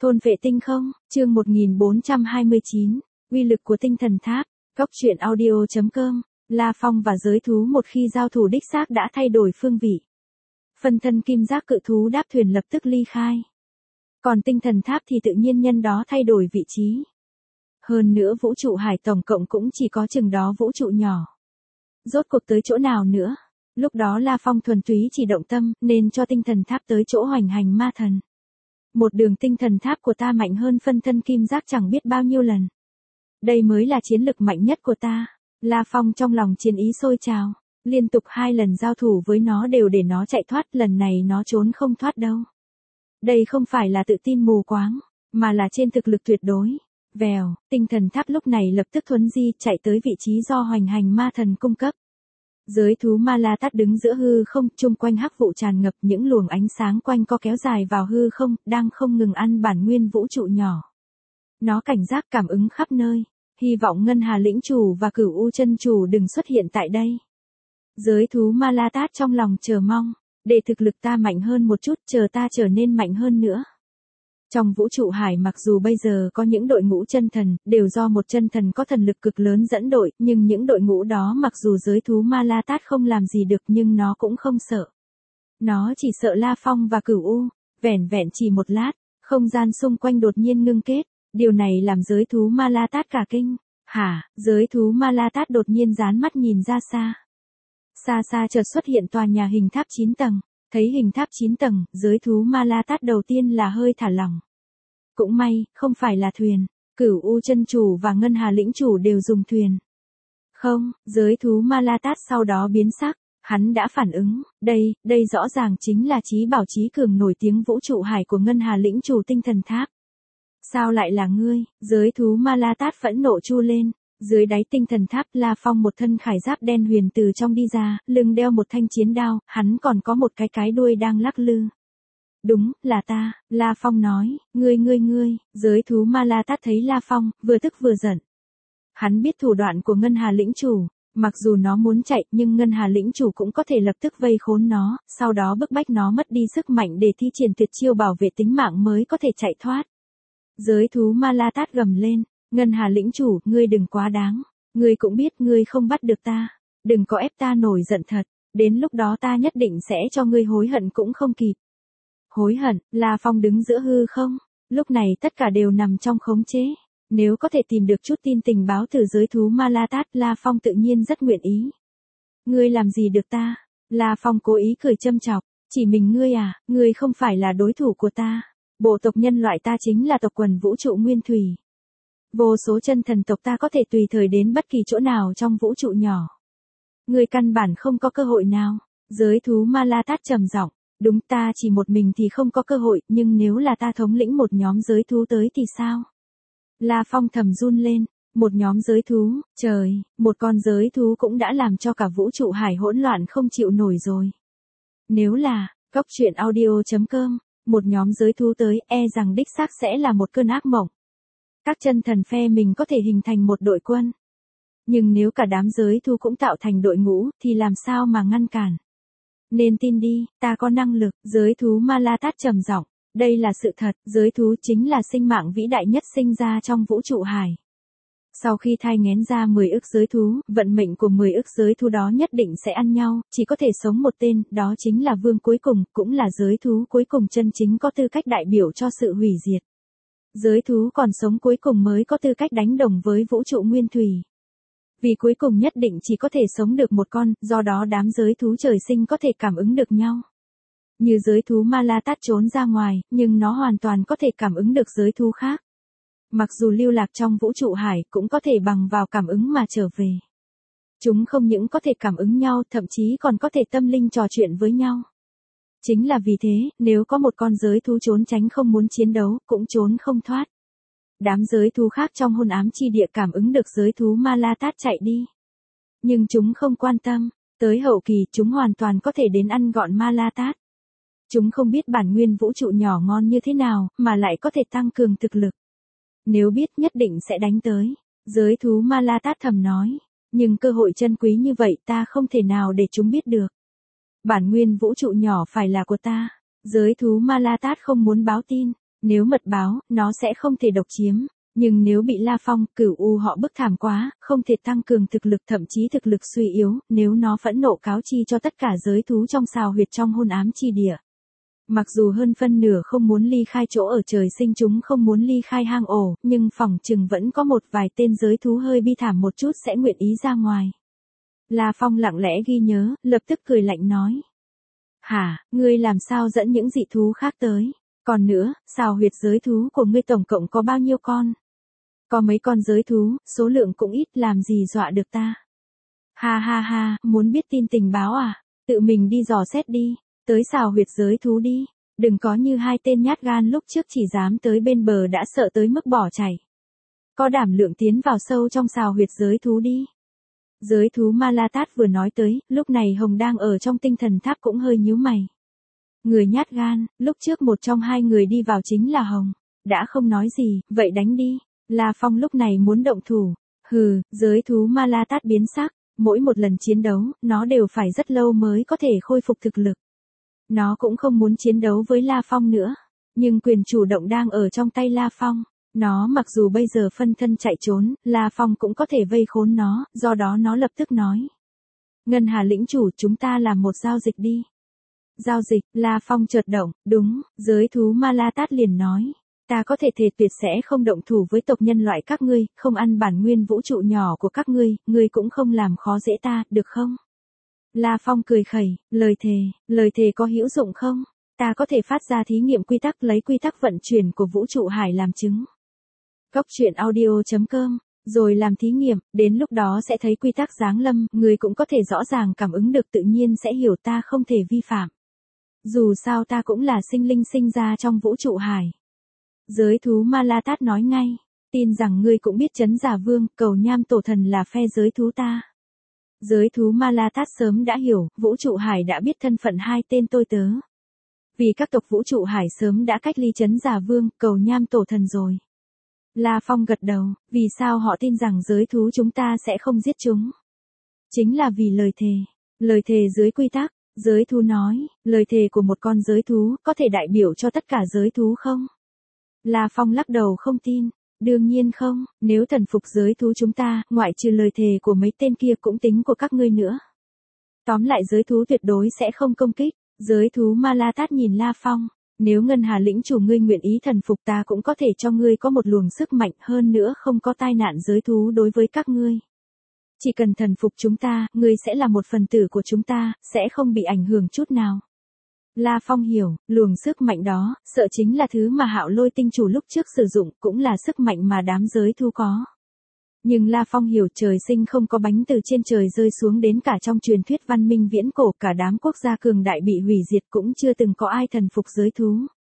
Thôn vệ tinh không, chương 1429, uy lực của tinh thần tháp, góc truyện audio.com, La Phong và giới thú một khi giao thủ đích xác đã thay đổi phương vị. Phân thân kim giác cự thú đáp thuyền lập tức ly khai. Còn tinh thần tháp thì tự nhiên nhân đó thay đổi vị trí. Hơn nữa vũ trụ hải tổng cộng cũng chỉ có chừng đó vũ trụ nhỏ. Rốt cuộc tới chỗ nào nữa? Lúc đó La Phong thuần túy chỉ động tâm nên cho tinh thần tháp tới chỗ hoành hành ma thần. Một đường tinh thần tháp của ta mạnh hơn phân thân kim giác chẳng biết bao nhiêu lần. Đây mới là chiến lực mạnh nhất của ta. La Phong trong lòng chiến ý sôi trào. Liên tục 2 lần giao thủ với nó đều để nó chạy thoát, lần này nó trốn không thoát đâu. Đây không phải là tự tin mù quáng, mà là trên thực lực tuyệt đối. Vèo, tinh thần tháp lúc này lập tức thuấn di chạy tới vị trí do hoành hành ma thần cung cấp. Giới thú Ma La Tát đứng giữa hư không, chung quanh hắc vụ tràn ngập, những luồng ánh sáng quanh co kéo dài vào hư không, đang không ngừng ăn bản nguyên vũ trụ nhỏ. Nó cảnh giác cảm ứng khắp nơi, hy vọng Ngân Hà lĩnh chủ và Cửu U chân chủ đừng xuất hiện tại đây. Giới thú Ma La Tát trong lòng chờ mong, để thực lực ta mạnh hơn một chút, chờ ta trở nên mạnh hơn nữa. Trong vũ trụ hải mặc dù bây giờ có những đội ngũ chân thần, đều do một chân thần có thần lực cực lớn dẫn đội, nhưng những đội ngũ đó mặc dù giới thú Ma La Tát không làm gì được nhưng nó cũng không sợ. Nó chỉ sợ La Phong và Cửu U. Vẻn vẹn chỉ một lát, không gian xung quanh đột nhiên ngưng kết, điều này làm giới thú Ma La Tát cả kinh. Hả? Giới thú Ma La Tát đột nhiên dán mắt nhìn ra xa. Xa xa chợt xuất hiện tòa nhà hình tháp 9 tầng. Thấy hình tháp 9 tầng, giới thú Ma La Tát đầu tiên là hơi thả lỏng. Cũng may, không phải là thuyền. Cửu U chân chủ và Ngân Hà lĩnh chủ đều dùng thuyền. Không, giới thú Ma La Tát sau đó biến sắc. Hắn đã phản ứng, đây rõ ràng chính là trí bảo trí cường nổi tiếng vũ trụ hải của Ngân Hà lĩnh chủ tinh thần tháp. Sao lại là ngươi? Giới thú Ma La Tát phẫn nộ chu lên. Dưới đáy tinh thần tháp, La Phong một thân khải giáp đen huyền từ trong đi ra, lưng đeo một thanh chiến đao, hắn còn có một cái đuôi đang lắc lư. Đúng, là ta, La Phong nói, ngươi, giới thú Ma La Tát thấy La Phong, vừa tức vừa giận. Hắn biết thủ đoạn của Ngân Hà lĩnh chủ, mặc dù nó muốn chạy nhưng Ngân Hà lĩnh chủ cũng có thể lập tức vây khốn nó, sau đó bức bách nó mất đi sức mạnh để thi triển tuyệt chiêu bảo vệ tính mạng mới có thể chạy thoát. Giới thú Ma La Tát gầm lên. Ngân Hà lĩnh chủ, ngươi đừng quá đáng. Ngươi cũng biết ngươi không bắt được ta. Đừng có ép ta nổi giận thật. Đến lúc đó ta nhất định sẽ cho ngươi hối hận cũng không kịp. Hối hận? La Phong đứng giữa hư không. Lúc này tất cả đều nằm trong khống chế. Nếu có thể tìm được chút tin tình báo từ giới thú Ma La Tát, La Phong tự nhiên rất nguyện ý. Ngươi làm gì được ta? La Phong cố ý cười châm chọc. Chỉ mình ngươi à, ngươi không phải là đối thủ của ta. Bộ tộc nhân loại ta chính là tộc quần vũ trụ nguyên thủy. Vô số chân thần tộc ta có thể tùy thời đến bất kỳ chỗ nào trong vũ trụ nhỏ. Người căn bản không có cơ hội nào. Giới thú Ma La Tát trầm giọng, đúng ta chỉ một mình thì không có cơ hội, nhưng nếu là ta thống lĩnh một nhóm giới thú tới thì sao? La Phong thầm run lên, một nhóm giới thú, trời, một con giới thú cũng đã làm cho cả vũ trụ hải hỗn loạn không chịu nổi rồi. Nếu là, góc truyện audio.com, một nhóm giới thú tới, rằng đích xác sẽ là một cơn ác mộng. Các chân thần phe mình có thể hình thành một đội quân. Nhưng nếu cả đám giới thú cũng tạo thành đội ngũ, thì làm sao mà ngăn cản? Nên tin đi, ta có năng lực, giới thú Ma La Tát trầm giọng, đây là sự thật, giới thú chính là sinh mạng vĩ đại nhất sinh ra trong vũ trụ hải. Sau khi thai nghén ra 10 ức giới thú, vận mệnh của 10 ức giới thú đó nhất định sẽ ăn nhau, chỉ có thể sống một tên, đó chính là vương cuối cùng, cũng là giới thú cuối cùng chân chính có tư cách đại biểu cho sự hủy diệt. Giới thú còn sống cuối cùng mới có tư cách đánh đồng với vũ trụ nguyên thủy. Vì cuối cùng nhất định chỉ có thể sống được một con, do đó đám giới thú trời sinh có thể cảm ứng được nhau. Như giới thú Ma La Tát trốn ra ngoài, nhưng nó hoàn toàn có thể cảm ứng được giới thú khác. Mặc dù lưu lạc trong vũ trụ hải cũng có thể bằng vào cảm ứng mà trở về. Chúng không những có thể cảm ứng nhau, thậm chí còn có thể tâm linh trò chuyện với nhau. Chính là vì thế, nếu có một con giới thú trốn tránh không muốn chiến đấu, cũng trốn không thoát. Đám giới thú khác trong hôn ám chi địa cảm ứng được giới thú Ma La Tát chạy đi. Nhưng chúng không quan tâm, tới hậu kỳ chúng hoàn toàn có thể đến ăn gọn Ma La Tát. Chúng không biết bản nguyên vũ trụ nhỏ ngon như thế nào, mà lại có thể tăng cường thực lực. Nếu biết nhất định sẽ đánh tới. Giới thú Ma La Tát thầm nói, nhưng cơ hội chân quý như vậy ta không thể nào để chúng biết được. Bản nguyên vũ trụ nhỏ phải là của ta. Giới thú Ma La Tát không muốn báo tin. Nếu mật báo, nó sẽ không thể độc chiếm. Nhưng nếu bị La Phong, Cửu U họ bức thảm quá, không thể tăng cường thực lực thậm chí thực lực suy yếu, nếu nó phẫn nộ cáo chi cho tất cả giới thú trong xào huyệt trong hôn ám chi địa. Mặc dù hơn phân nửa không muốn ly khai chỗ ở trời sinh chúng không muốn ly khai hang ổ, nhưng phỏng chừng vẫn có một vài tên giới thú hơi bi thảm một chút sẽ nguyện ý ra ngoài. La Phong lặng lẽ ghi nhớ, lập tức cười lạnh nói. Hả, ngươi làm sao dẫn những dị thú khác tới? Còn nữa, xào huyệt giới thú của ngươi tổng cộng có bao nhiêu con? Có mấy con giới thú, số lượng cũng ít, làm gì dọa được ta? Ha ha ha, muốn biết tin tình báo à? Tự mình đi dò xét đi, tới xào huyệt giới thú đi. Đừng có như hai tên nhát gan lúc trước chỉ dám tới bên bờ đã sợ tới mức bỏ chạy. Có đảm lượng tiến vào sâu trong xào huyệt giới thú đi. Giới thú Ma La Tát vừa nói tới, lúc này Hồng đang ở trong tinh thần tháp cũng hơi nhíu mày. Người nhát gan, lúc trước một trong hai người đi vào chính là Hồng. Đã không nói gì, vậy đánh đi. La Phong lúc này muốn động thủ. Hừ, giới thú Ma La Tát biến sắc. Mỗi một lần chiến đấu, nó đều phải rất lâu mới có thể khôi phục thực lực. Nó cũng không muốn chiến đấu với La Phong nữa. Nhưng quyền chủ động đang ở trong tay La Phong. Nó mặc dù bây giờ phân thân chạy trốn, La Phong cũng có thể vây khốn nó, do đó nó lập tức nói. Ngân Hà lĩnh chủ, chúng ta làm một giao dịch đi. Giao dịch, La Phong chợt động, đúng, giới thú Ma La Tát liền nói. Ta có thể thề tuyệt sẽ không động thủ với tộc nhân loại các ngươi, không ăn bản nguyên vũ trụ nhỏ của các ngươi cũng không làm khó dễ ta, được không? La Phong cười khẩy, lời thề có hữu dụng không? Ta có thể phát ra thí nghiệm quy tắc lấy quy tắc vận chuyển của vũ trụ hải làm chứng. Cốc truyện audio.com, rồi làm thí nghiệm, đến lúc đó sẽ thấy quy tắc giáng lâm, người cũng có thể rõ ràng cảm ứng được tự nhiên sẽ hiểu ta không thể vi phạm. Dù sao ta cũng là sinh linh sinh ra trong vũ trụ hải. Giới thú Ma La Tát nói ngay, tin rằng ngươi cũng biết Trấn Giả Vương, Cầu Nham Tổ Thần là phe giới thú ta. Giới thú Ma La Tát sớm đã hiểu, vũ trụ hải đã biết thân phận hai tên tôi tớ. Vì các tộc vũ trụ hải sớm đã cách ly Trấn Giả Vương, Cầu Nham Tổ Thần rồi. La Phong gật đầu, vì sao họ tin rằng giới thú chúng ta sẽ không giết chúng? Chính là vì lời thề dưới quy tắc. Giới thú nói, lời thề của một con giới thú có thể đại biểu cho tất cả giới thú không? La Phong lắc đầu không tin, đương nhiên không, nếu thần phục giới thú chúng ta, ngoại trừ lời thề của mấy tên kia cũng tính của các ngươi nữa. Tóm lại giới thú tuyệt đối sẽ không công kích, giới thú Ma La Tát nhìn La Phong, nếu Ngân Hà lĩnh chủ ngươi nguyện ý thần phục ta cũng có thể cho ngươi có một luồng sức mạnh hơn nữa không có tai nạn giới thú đối với các ngươi. Chỉ cần thần phục chúng ta, ngươi sẽ là một phần tử của chúng ta, sẽ không bị ảnh hưởng chút nào. La Phong hiểu, luồng sức mạnh đó, sợ chính là thứ mà Hạo Lôi tinh chủ lúc trước sử dụng, cũng là sức mạnh mà đám giới thú có. Nhưng La Phong hiểu trời sinh không có bánh từ trên trời rơi xuống, đến cả trong truyền thuyết văn minh viễn cổ cả đám quốc gia cường đại bị hủy diệt cũng chưa từng có ai thần phục giới thú.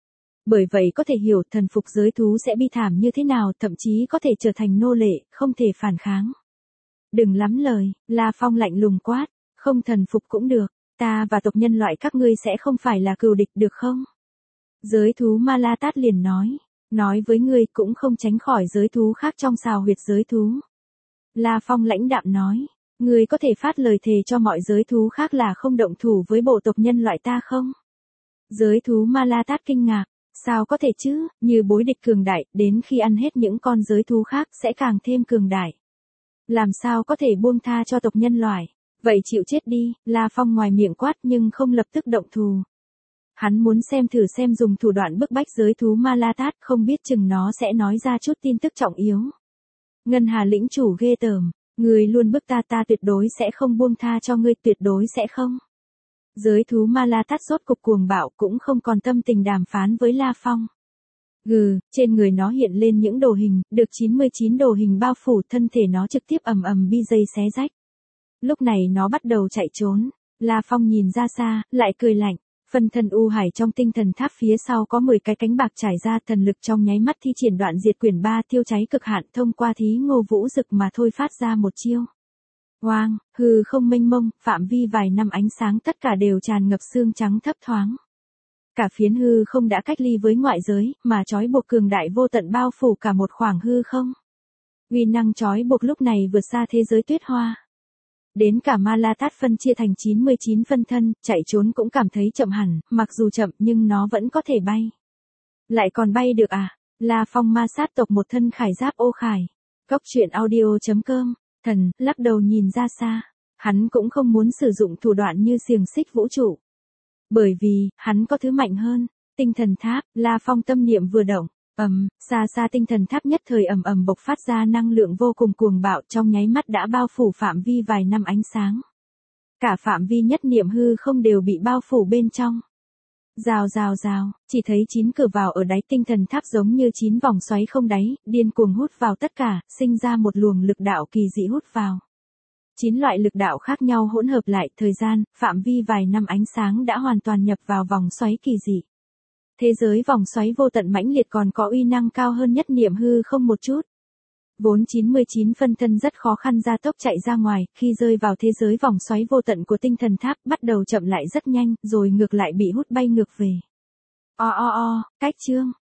Bởi vậy có thể hiểu thần phục giới thú sẽ bi thảm như thế nào, thậm chí có thể trở thành nô lệ, không thể phản kháng. Đừng lắm lời, La Phong lạnh lùng quát, không thần phục cũng được, ta và tộc nhân loại các ngươi sẽ không phải là cừu địch được không? Giới thú Ma La Tát liền nói với ngươi cũng không tránh khỏi giới thú khác trong xào huyệt giới thú. La Phong lãnh đạm nói, ngươi có thể phát lời thề cho mọi giới thú khác là không động thủ với bộ tộc nhân loại ta không? Giới thú Ma La Tát kinh ngạc, sao có thể chứ, như bối địch cường đại, đến khi ăn hết những con giới thú khác sẽ càng thêm cường đại. Làm sao có thể buông tha cho tộc nhân loại, vậy chịu chết đi, La Phong ngoài miệng quát nhưng không lập tức động thủ. Hắn muốn thử xem dùng thủ đoạn bức bách giới thú Ma La Tát, không biết chừng nó sẽ nói ra chút tin tức trọng yếu. Ngân Hà lĩnh chủ ghê tởm, ngươi luôn bức ta tuyệt đối sẽ không buông tha cho ngươi, tuyệt đối sẽ không. Giới thú Ma La Tát rốt cục cuồng bạo cũng không còn tâm tình đàm phán với La Phong. Trên người nó hiện lên những đồ hình, được 99 đồ hình bao phủ thân thể nó trực tiếp ầm ầm bi dây xé rách. Lúc này nó bắt đầu chạy trốn, La Phong nhìn ra xa, lại cười lạnh, phân thân U Hải trong tinh thần tháp phía sau có 10 cái cánh bạc trải ra, thần lực trong nháy mắt thi triển đoạn diệt quyển 3 tiêu cháy cực hạn, thông qua thí ngô vũ dực mà thôi phát ra một chiêu. Oang, hư không mênh mông, phạm vi vài năm ánh sáng tất cả đều tràn ngập xương trắng thấp thoáng. Cả phiến hư không đã cách ly với ngoại giới, mà trói buộc cường đại vô tận bao phủ cả một khoảng hư không. Uy năng trói buộc lúc này vượt xa thế giới tuyết hoa. Đến cả Ma La Tát phân chia thành 99 phân thân, chạy trốn cũng cảm thấy chậm hẳn, mặc dù chậm nhưng nó vẫn có thể bay. Lại còn bay được à? La Phong ma sát tộc một thân khải giáp ô khải. Cốc truyện audio.com, thần, lắc đầu nhìn ra xa. Hắn cũng không muốn sử dụng thủ đoạn như xiềng xích vũ trụ. Bởi vì, hắn có thứ mạnh hơn. Tinh thần tháp, La Phong tâm niệm vừa động. Xa xa tinh thần tháp nhất thời ầm ầm bộc phát ra năng lượng vô cùng cuồng bạo, trong nháy mắt đã bao phủ phạm vi vài năm ánh sáng. Cả phạm vi nhất niệm hư không đều bị bao phủ bên trong. Rào rào rào, chỉ thấy 9 cửa vào ở đáy tinh thần tháp giống như 9 vòng xoáy không đáy, điên cuồng hút vào tất cả, sinh ra một luồng lực đạo kỳ dị hút vào. 9 loại lực đạo khác nhau hỗn hợp lại, thời gian, phạm vi vài năm ánh sáng đã hoàn toàn nhập vào vòng xoáy kỳ dị. Thế giới vòng xoáy vô tận mãnh liệt còn có uy năng cao hơn nhất niệm hư không một chút. Vốn 99 phân thân rất khó khăn gia tốc chạy ra ngoài, khi rơi vào thế giới vòng xoáy vô tận của tinh thần tháp, bắt đầu chậm lại rất nhanh, rồi ngược lại bị hút bay ngược về. Cách chương.